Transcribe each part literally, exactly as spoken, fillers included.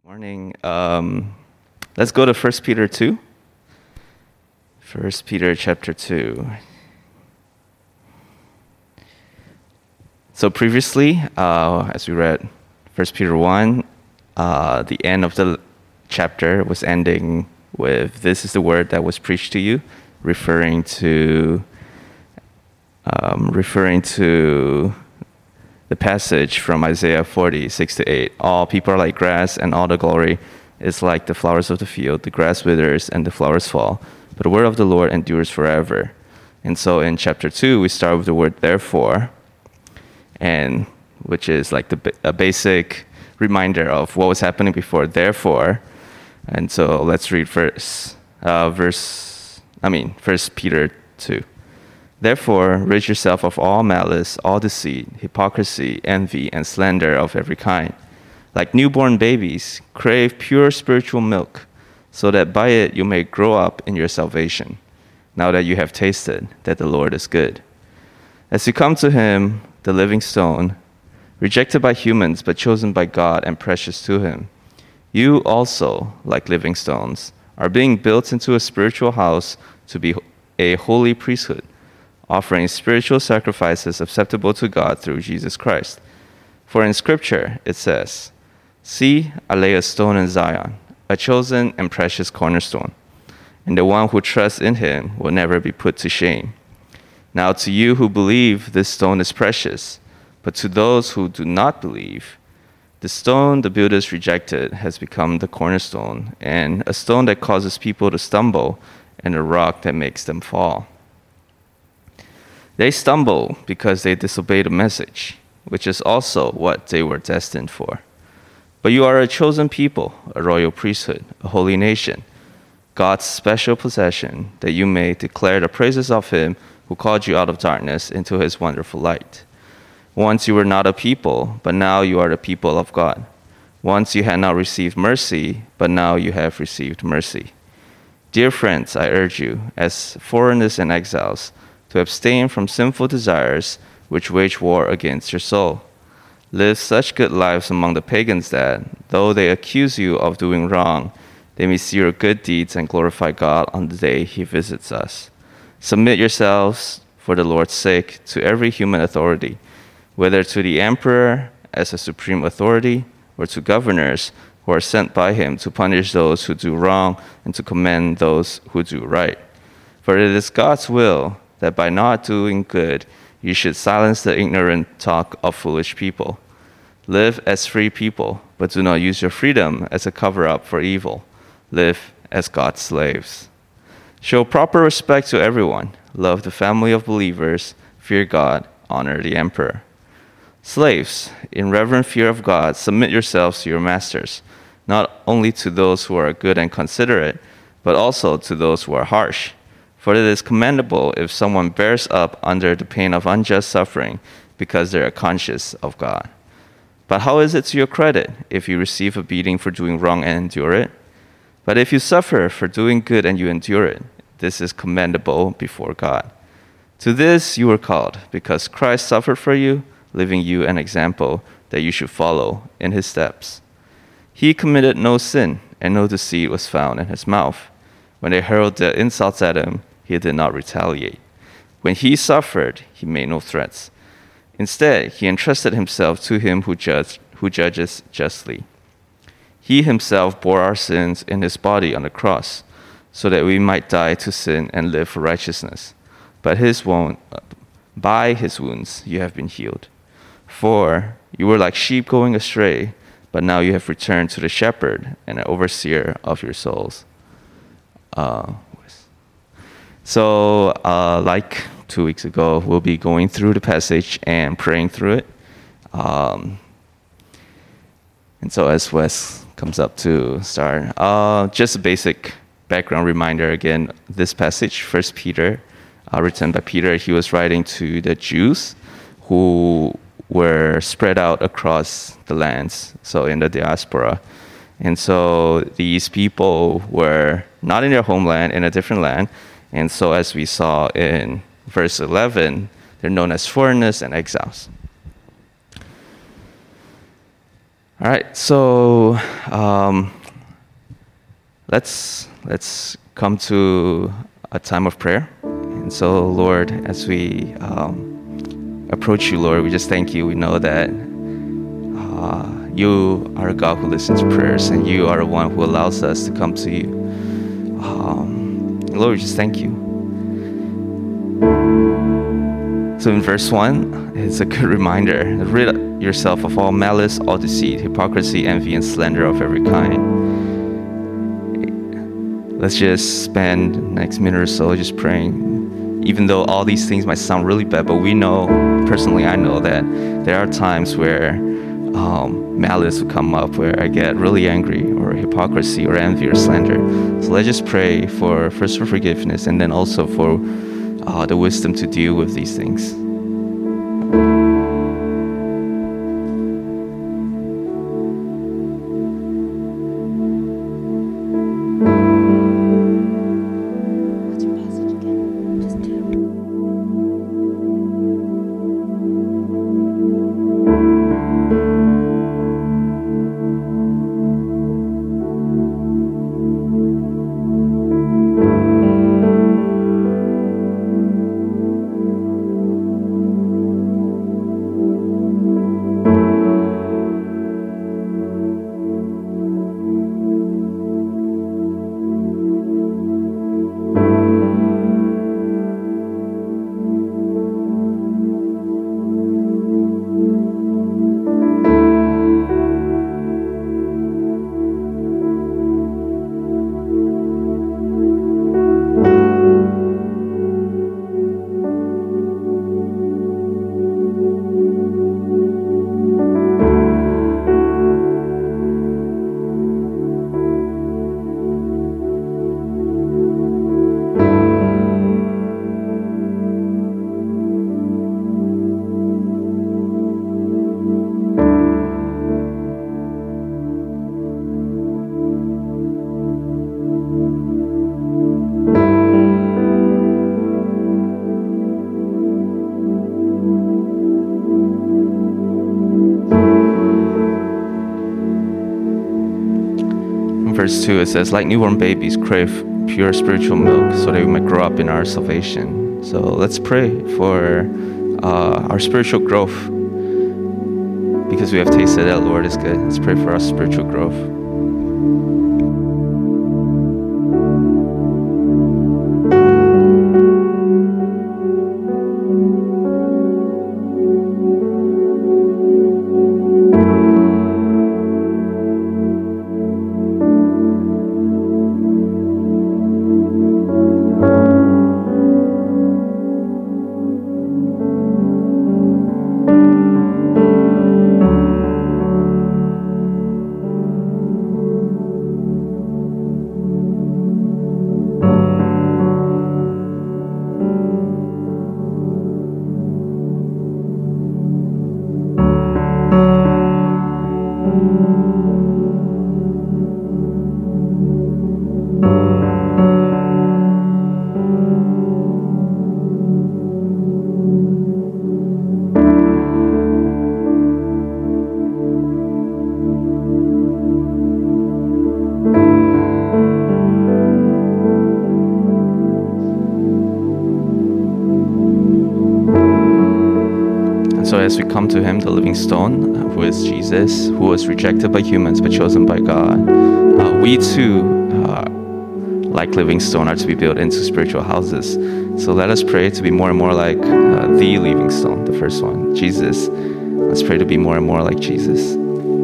Morning. Um, let's go to First Peter two. First Peter chapter two. So previously, uh, as we read First Peter one, uh, the end of the chapter was ending with, "This is the word that was preached to you," referring to um, referring to the passage from Isaiah forty, six to eight. "All people are like grass, and all the glory is like the flowers of the field. The grass withers and the flowers fall, but the word of the Lord endures forever." And so in chapter two, we start with the word "therefore," and which is like the a basic reminder of what was happening before. Therefore, and so let's read verse, uh, verse. I mean, First Peter two. "Therefore, rid yourself of all malice, all deceit, hypocrisy, envy, and slander of every kind. Like newborn babies, crave pure spiritual milk, so that by it you may grow up in your salvation, now that you have tasted that the Lord is good. As you come to him, the living stone, rejected by humans but chosen by God and precious to him, you also, like living stones, are being built into a spiritual house to be a holy priesthood, offering spiritual sacrifices acceptable to God through Jesus Christ. For in Scripture it says, 'See, I lay a stone in Zion, a chosen and precious cornerstone, and the one who trusts in him will never be put to shame.' Now to you who believe, this stone is precious, but to those who do not believe, the stone the builders rejected has become the cornerstone, and a stone that causes people to stumble, and a rock that makes them fall. They stumble because they disobey the message, which is also what they were destined for. But you are a chosen people, a royal priesthood, a holy nation, God's special possession, that you may declare the praises of him who called you out of darkness into his wonderful light. Once you were not a people, but now you are the people of God. Once you had not received mercy, but now you have received mercy. Dear friends, I urge you, as foreigners and exiles, to abstain from sinful desires which wage war against your soul. Live such good lives among the pagans that, though they accuse you of doing wrong, they may see your good deeds and glorify God on the day he visits us. Submit yourselves, for the Lord's sake, to every human authority, whether to the emperor as a supreme authority, or to governors who are sent by him to punish those who do wrong and to commend those who do right. For it is God's will that by not doing good, you should silence the ignorant talk of foolish people. Live as free people, but do not use your freedom as a cover-up for evil. Live as God's slaves. Show proper respect to everyone. Love the family of believers. Fear God. Honor the emperor. Slaves, in reverent fear of God, submit yourselves to your masters, not only to those who are good and considerate, but also to those who are harsh. For it is commendable if someone bears up under the pain of unjust suffering because they are conscious of God. But how is it to your credit if you receive a beating for doing wrong and endure it? But if you suffer for doing good and you endure it, this is commendable before God. To this you were called, because Christ suffered for you, leaving you an example that you should follow in his steps. He committed no sin, and no deceit was found in his mouth. When they hurled their insults at him, he did not retaliate. When he suffered, he made no threats. Instead, he entrusted himself to him who, judge, who judges justly. He himself bore our sins in his body on the cross, so that we might die to sin and live for righteousness. But his wound, by his wounds you have been healed. For you were like sheep going astray, but now you have returned to the shepherd and an overseer of your souls. Uh, So, uh, like two weeks ago, we'll be going through the passage and praying through it. Um, and so as Wes comes up to start, uh, just a basic background reminder again, this passage, First Peter, uh, written by Peter, he was writing to the Jews who were spread out across the lands, so in the diaspora. And so these people were not in their homeland, in a different land. And so as we saw in verse eleven, they're known as foreigners and exiles. All right, so um, let's let's come to a time of prayer. And so, Lord, as we um, approach you, Lord, we just thank you. We know that uh, you are a God who listens to prayers, and you are the one who allows us to come to you. Um, Lord, we just thank you. So in verse one, it's a good reminder. Rid yourself of all malice, all deceit, hypocrisy, envy, and slander of every kind. Let's just spend the next minute or so just praying. Even though all these things might sound really bad, but we know, personally I know that there are times where um, malice will come up, where I get really angry, or hypocrisy, or envy, or slander. So let's just pray for, first for forgiveness, and then also for uh, the wisdom to deal with these things. Verse two, it says, like newborn babies crave pure spiritual milk so that we might grow up in our salvation. So let's pray for uh, our spiritual growth, because we have tasted that Lord is good. Let's pray for our spiritual growth. So as we come to him, the living stone, who is Jesus, who was rejected by humans but chosen by God, uh, we too, uh, like living stone, are to be built into spiritual houses. So let us pray to be more and more like uh, the living stone, the first one, Jesus. Let's pray to be more and more like Jesus.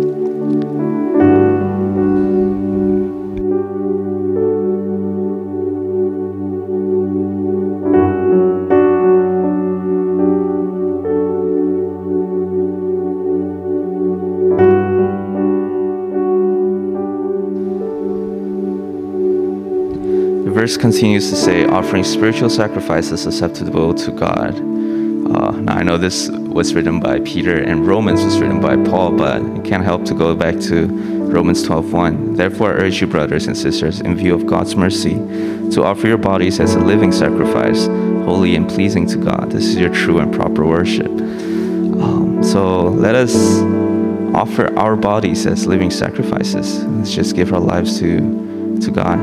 The verse continues to say, offering spiritual sacrifices acceptable to God. Uh, now I know this was written by Peter and Romans was written by Paul, but I can't help to go back to Romans twelve one. Therefore I urge you, brothers and sisters, in view of God's mercy, to offer your bodies as a living sacrifice, holy and pleasing to God. This is your true and proper worship. Um, so let us offer our bodies as living sacrifices. Let's just give our lives to, to God.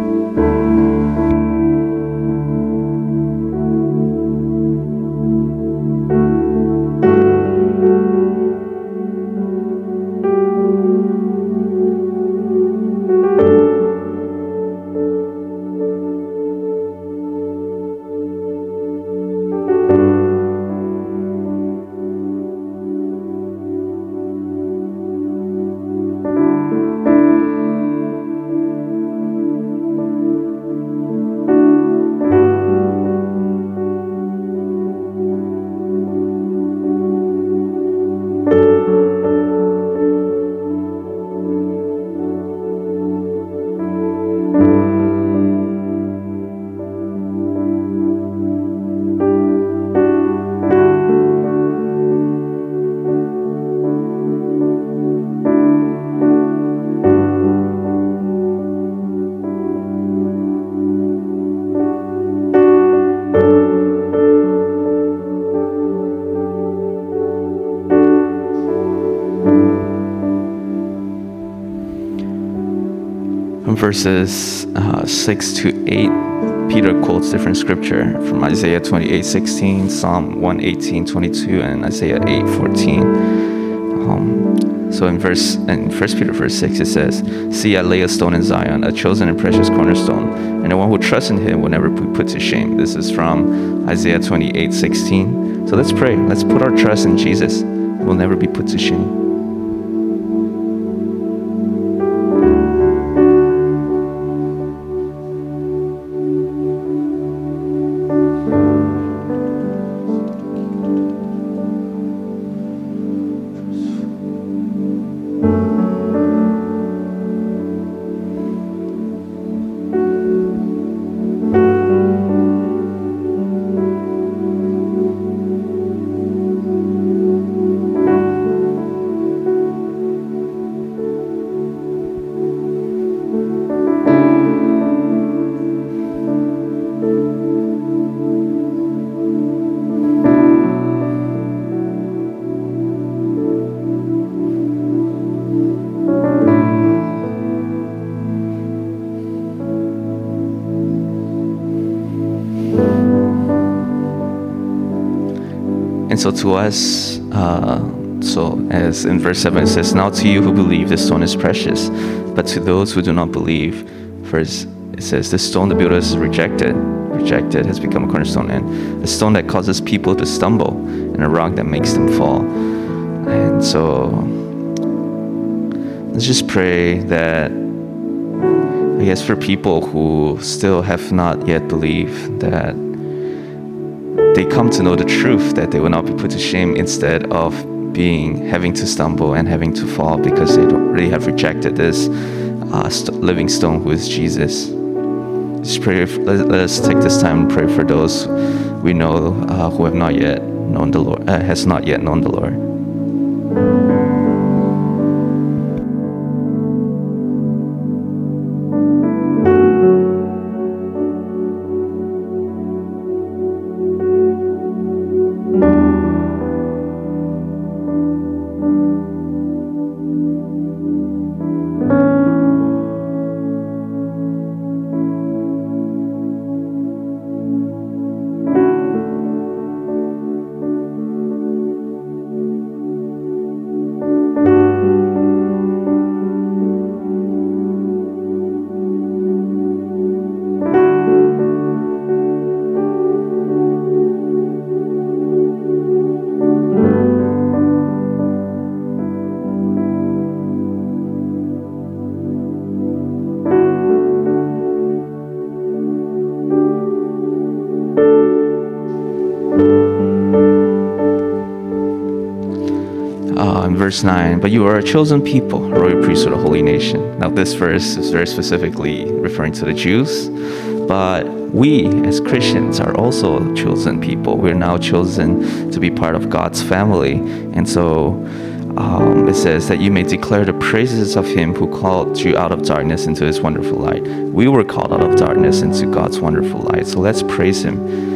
Verses uh, six to eight, Peter quotes different scripture from Isaiah twenty-eight sixteen, Psalm one eighteen twenty-two, and Isaiah eight fourteen. Um, so in verse in First Peter verse six, it says, "See, I lay a stone in Zion, a chosen and precious cornerstone, and the one who trusts in Him will never be put to shame." This is from Isaiah twenty-eight sixteen. So let's pray. Let's put our trust in Jesus. We'll never be put to shame. And so to us, uh, so as in verse seven it says, "Now to you who believe, the stone is precious, but to those who do not believe, first it says, the stone the builders rejected, rejected has become a cornerstone, and a stone that causes people to stumble, and a rock that makes them fall." And so let's just pray that, I guess, for people who still have not yet believed, that they come to know the truth, that they will not be put to shame, instead of being having to stumble and having to fall because they don't really have rejected this uh, st- living stone who is Jesus. Just pray. If, let, let us take this time and pray for those we know uh, who have not yet known the Lord, uh, has not yet known the Lord. Uh, in verse nine, "But you are a chosen people, a royal priesthood, a holy nation." Now this verse is very specifically referring to the Jews, but we as Christians are also chosen people. We're now chosen to be part of God's family. And so um, it says that you may declare the praises of Him who called you out of darkness into His wonderful light. We were called out of darkness into God's wonderful light. So let's praise Him.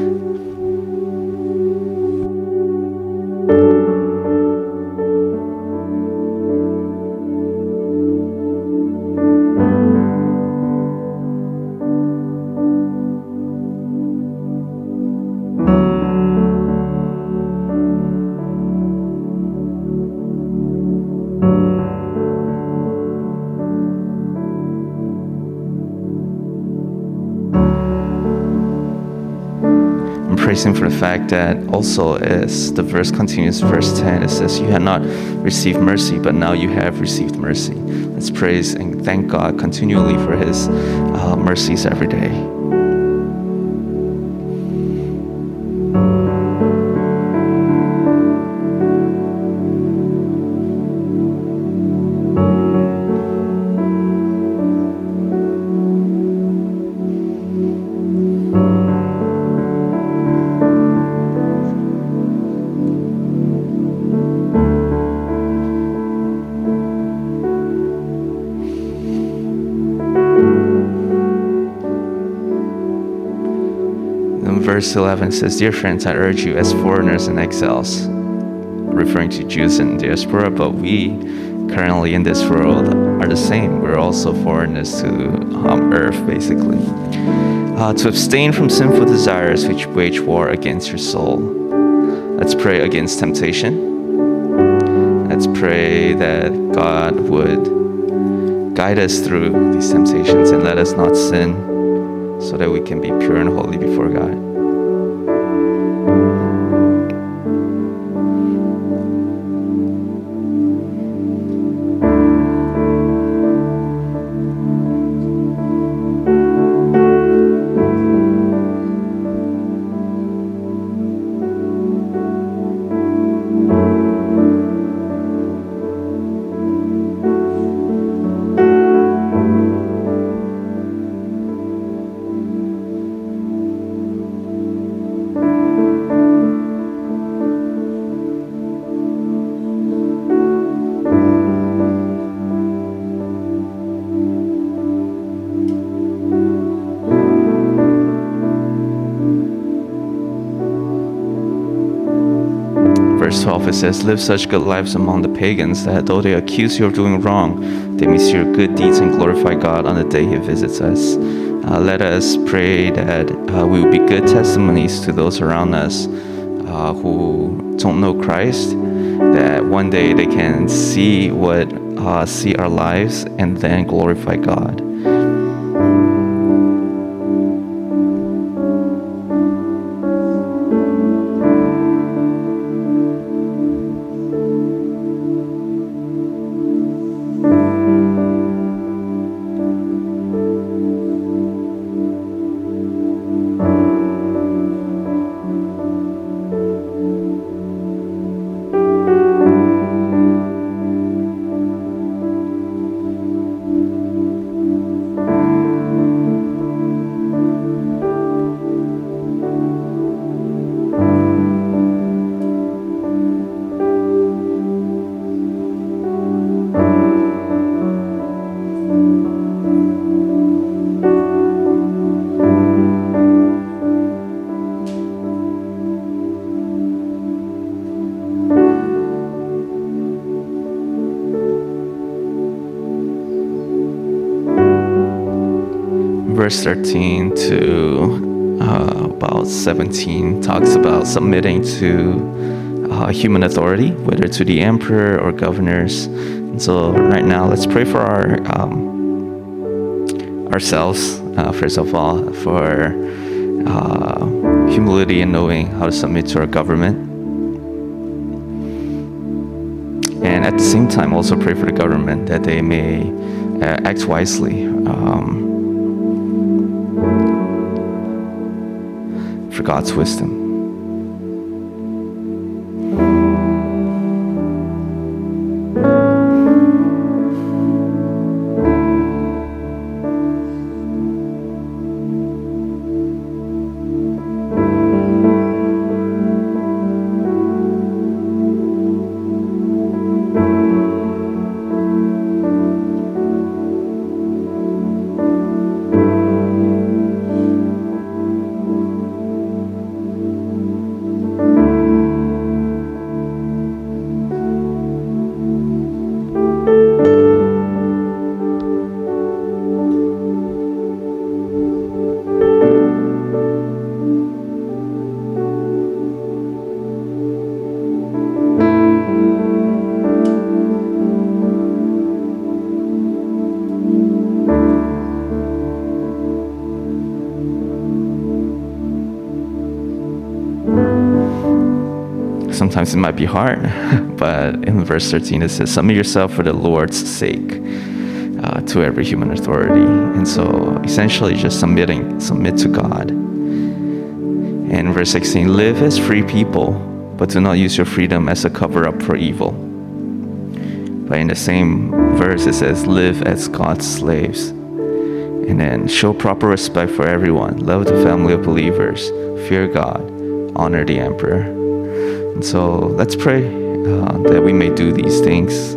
praise Him for the fact that also, as the verse continues, verse ten, it says, "You had not received mercy, but now you have received mercy." Let's praise and thank God continually for His uh, mercies every day. Verse eleven says, "Dear friends, I urge you as foreigners and exiles," referring to Jews in diaspora, but we currently in this world are the same. We're also foreigners to um, earth, basically. Uh, to abstain from sinful desires which wage war against your soul. Let's pray against temptation. Let's pray that God would guide us through these temptations and let us not sin, so that we can be pure and holy before God. Verse twelve, it says, "Live such good lives among the pagans that though they accuse you of doing wrong, they may see your good deeds and glorify God on the day He visits us." Uh, let us pray that uh, we will be good testimonies to those around us uh, who don't know Christ, that one day they can see what uh, see our lives and then glorify God. Verse thirteen to uh, about seventeen talks about submitting to uh, human authority, whether to the emperor or governors. And so right now, let's pray for our um, ourselves, uh, first of all, for uh, humility and knowing how to submit to our government. And at the same time, also pray for the government that they may uh, act wisely. Um, for God's wisdom. sometimes it might be hard, but in verse thirteen it says, submit yourself for the Lord's sake uh, to every human authority. And so essentially just submitting, submit to God. And verse sixteen, live as free people, but do not use your freedom as a cover-up for evil. But in the same verse it says, live as God's slaves. And then show proper respect for everyone, love the family of believers, fear God, honor the emperor. And so let's pray uh, that we may do these things.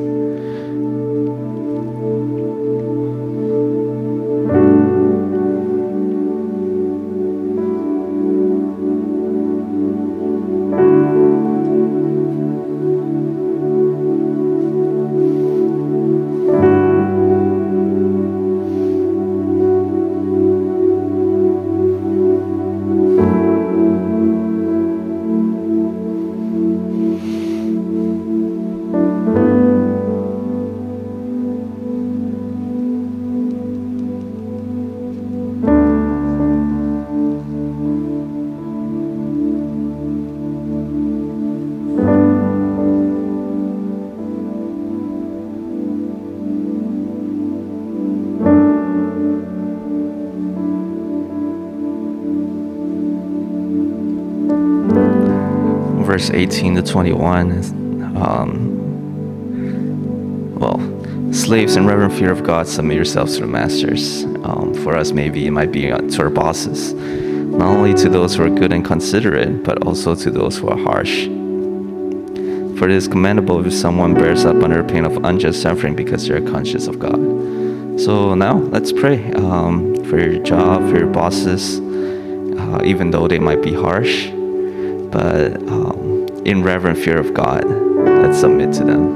Verse eighteen to twenty-one, um, well, slaves in reverent fear of God, submit yourselves to the masters. Um, for us, maybe it might be to our bosses, not only to those who are good and considerate, but also to those who are harsh. For it is commendable if someone bears up under pain of unjust suffering because they are conscious of God. So now, let's pray um, for your job, for your bosses, uh, even though they might be harsh. But um, in reverent fear of God, let's submit to them.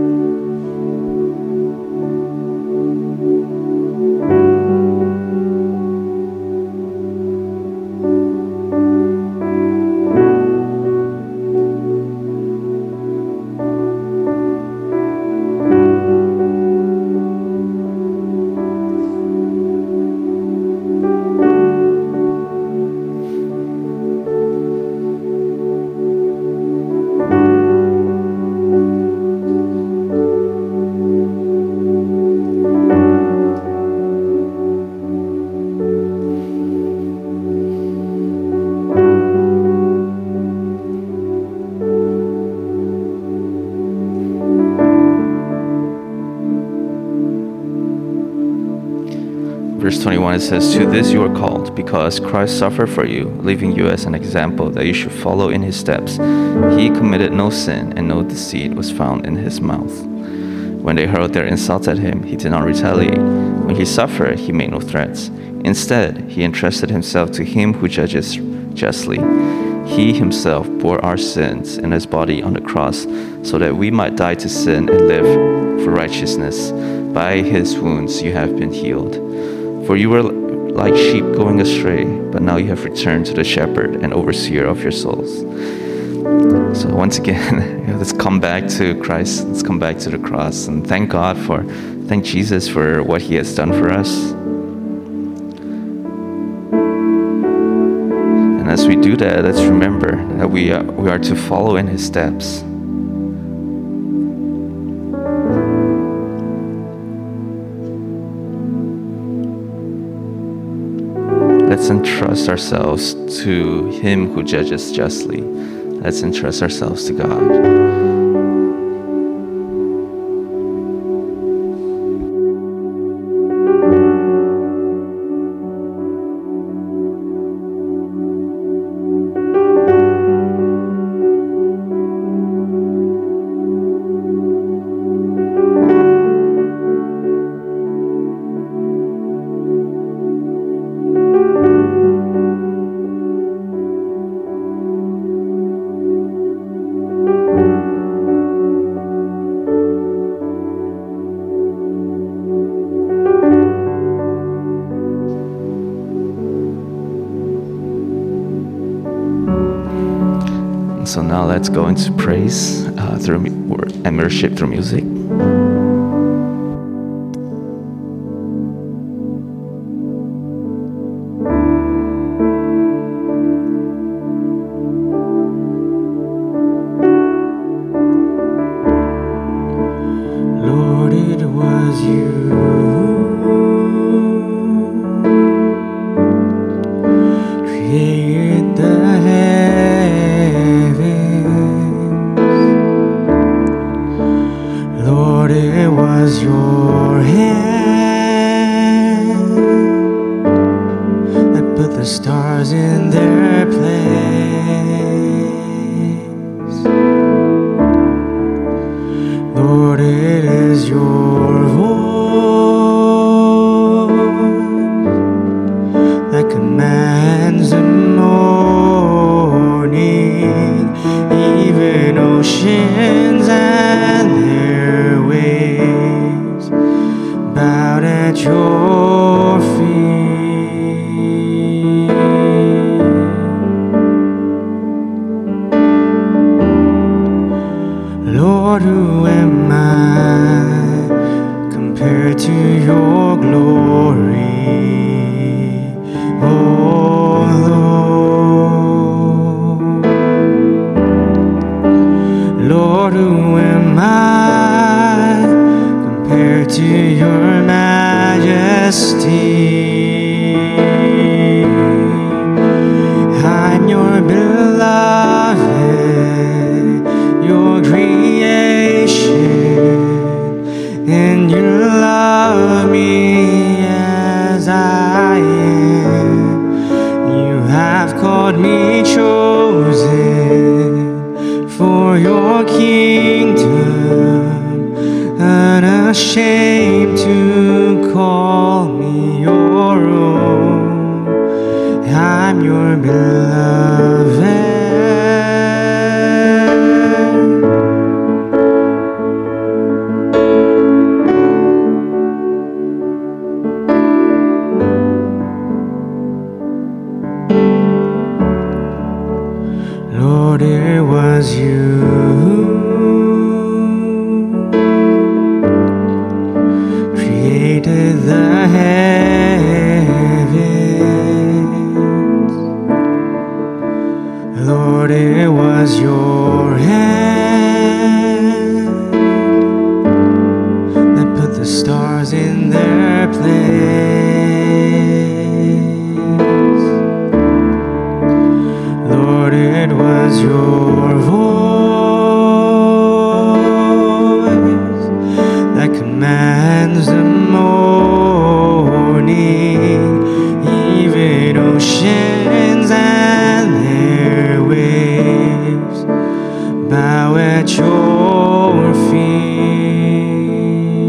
Verse twenty-one, it says, to this you are called, because Christ suffered for you, leaving you as an example that you should follow in his steps. He committed no sin, and no deceit was found in his mouth. When they hurled their insults at him, he did not retaliate. When he suffered, he made no threats. Instead, he entrusted himself to him who judges justly. He himself bore our sins in his body on the cross, so that we might die to sin and live for righteousness. By his wounds you have been healed. For you were like sheep going astray, but now you have returned to the shepherd and overseer of your souls. So once again, you know, let's come back to Christ. Let's come back to the cross and thank God for, thank Jesus for what he has done for us. And as we do that, let's remember that we are, we are to follow in his steps. Let's entrust ourselves to him who judges justly. Let's entrust ourselves to God. So now let's go into praise uh, through word and worship through music. your feet. Lord, who am I compared to your glory? Oh Lord, Lord, who am I compared to your majesty? I'm your beloved, your creation, and you love me as I am. You have called me chosen for your kingdom, unashamed to call me your own. I'm your beloved. Lord, it was you created the heavens. Lord, it was your hand that put the stars in their place. Lord, it was your voice that commands the morning, even oceans and their waves bow at your feet.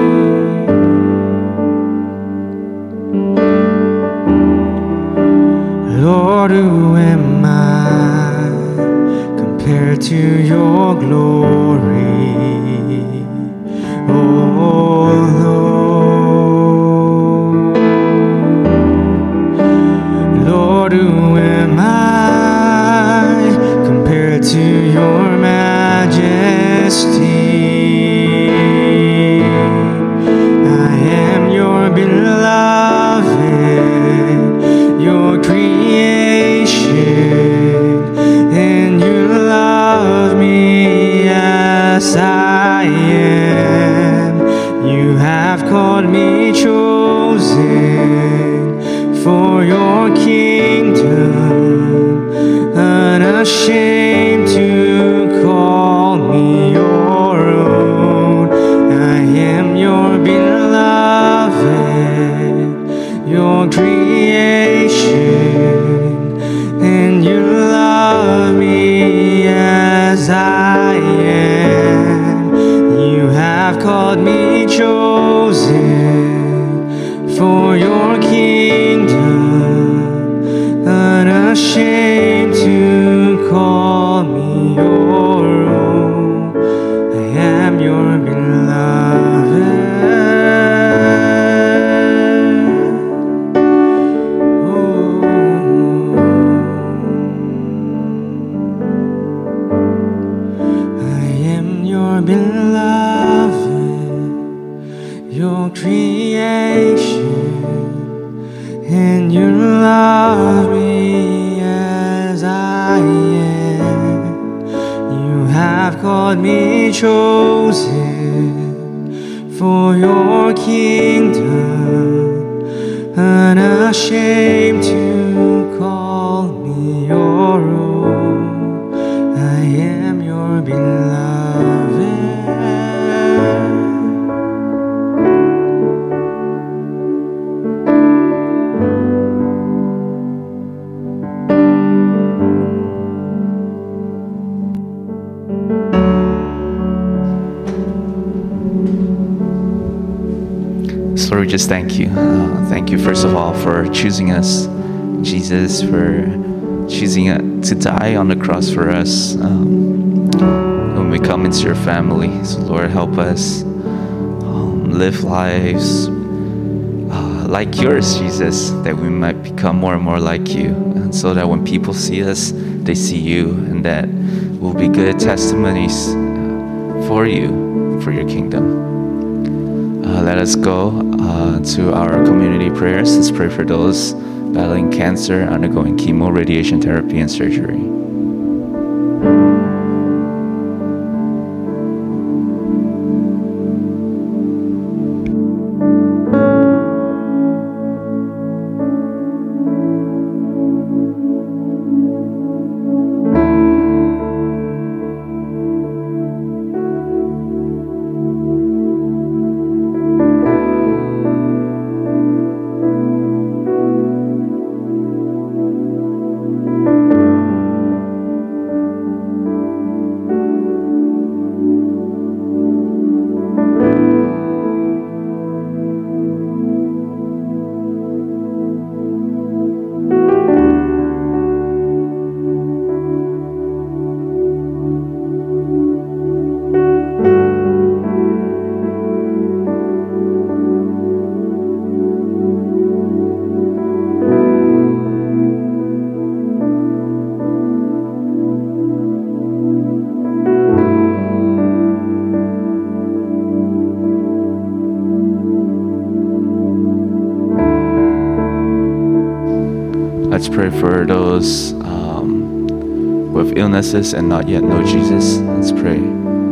Lord, who am I compared to your glory? Oh Lord, Lord, who am I compared to your majesty? I am your beloved, your creation, and you love me as I am. You have called me chosen for your kingdom, unashamed to call me your own. I am your beloved, your creation, and you love me as I am. You have called me chosen for your kingdom, unashamed to call me your own. I am your beloved. Oh. I am your beloved, your creation, and you love me as I am. You have called me chosen for your kingdom, unashamed to call me your own. I am your beloved. So Lord, we just thank you. Uh, thank you, first of all, for choosing us, Jesus, for choosing uh, to die on the cross for us um, when we come into your family. So Lord, help us um, live lives like yours, Jesus, that we might become more and more like you, and so that when people see us, they see you, and that we'll be good testimonies uh, for you, for your kingdom. Uh, let us go uh, to our community prayers. Let's pray for those battling cancer, undergoing chemo, radiation therapy, and surgery. Let's pray for those um, with illnesses and not yet know Jesus. Let's pray.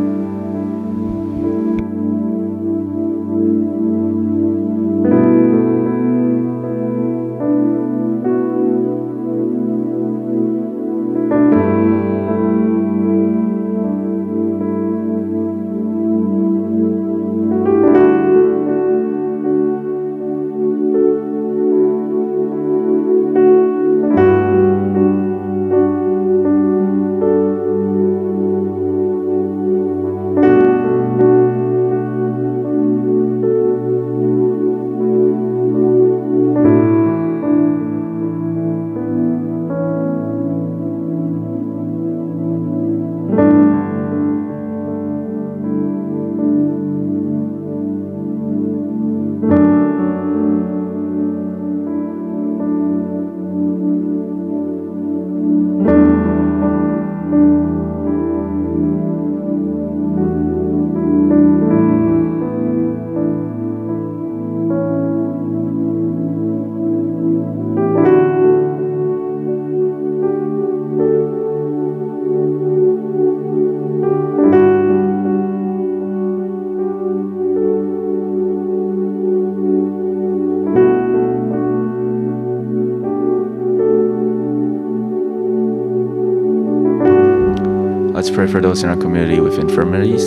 Let's pray for those in our community with infirmities.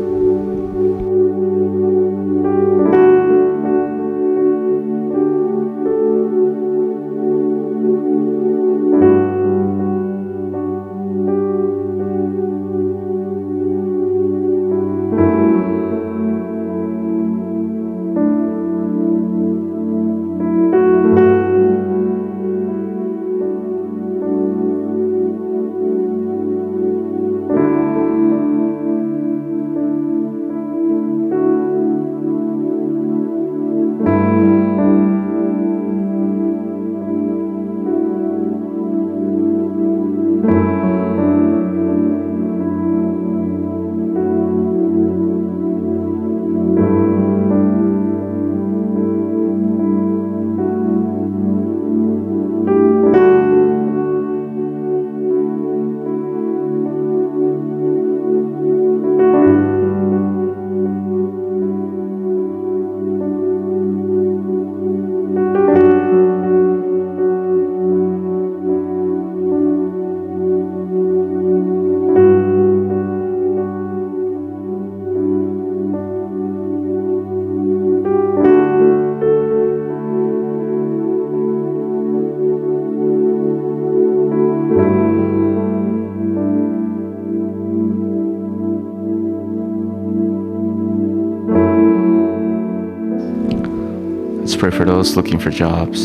Let's pray for those looking for jobs.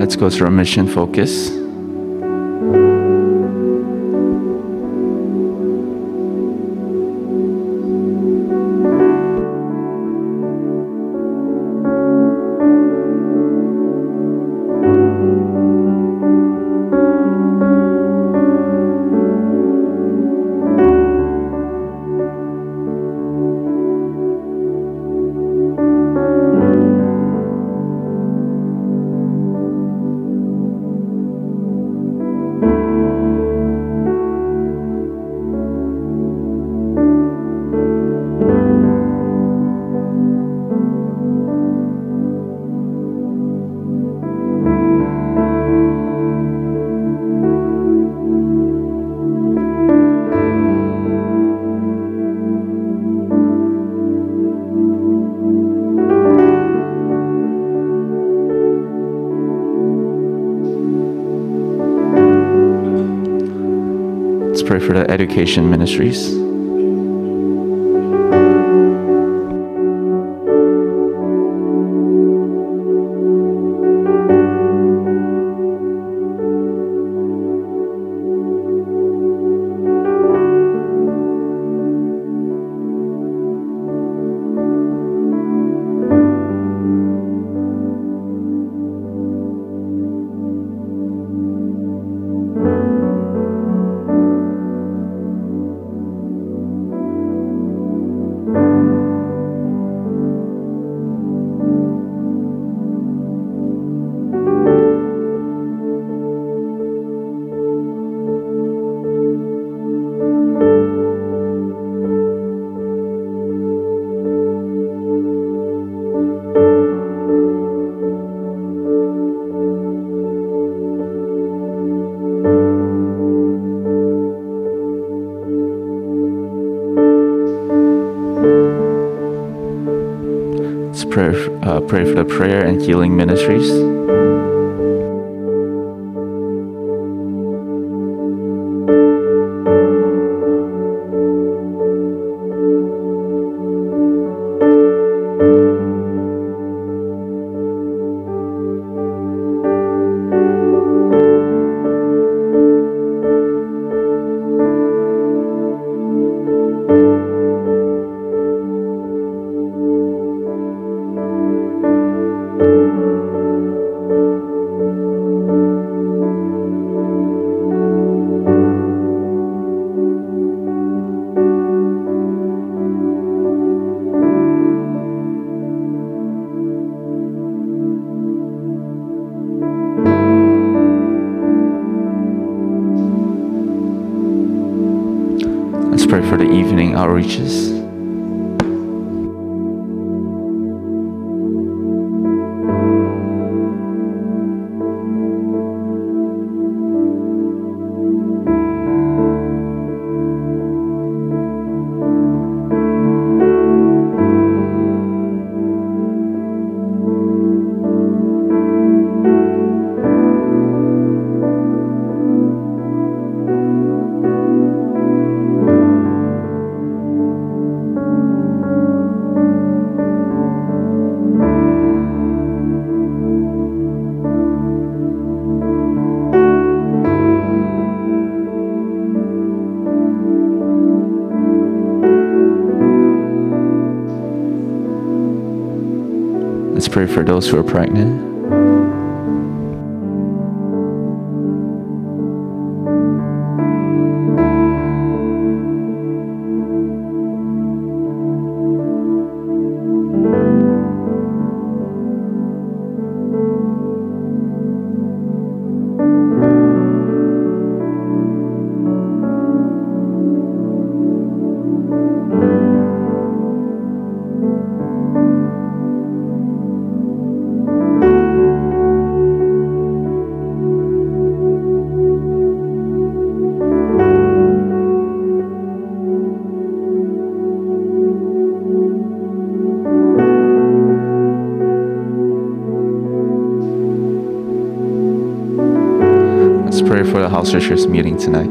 let's go to our mission focus. Let's pray for the education ministries. Let's pray, uh, pray for the prayer and healing ministries. Let's pray for the evening outreaches. Let's pray for those who are pregnant. Let's pray for the house churches meeting tonight.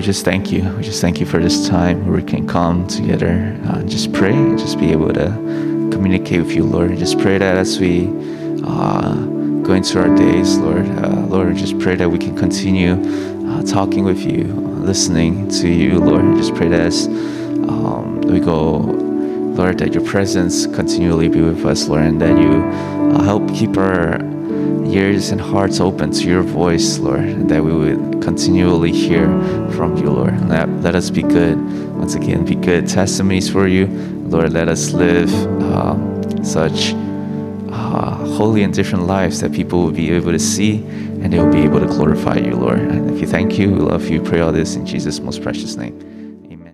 just thank you. We just thank you for this time where we can come together uh, and just pray and just be able to communicate with you, Lord. And just pray that as we uh, go into our days, Lord, uh, Lord, just pray that we can continue uh, talking with you, listening to you, Lord. And just pray that as um, we go, Lord, that your presence continually be with us, Lord, and that you uh, help keep our ears and hearts open to your voice, Lord, and that we would continually hear from you, Lord. Let, let us be good, once again, be good testimonies for you. Lord, let us live um, such uh, holy and different lives that people will be able to see and they will be able to glorify you, Lord. And if you thank you, we love you, pray all this in Jesus' most precious name.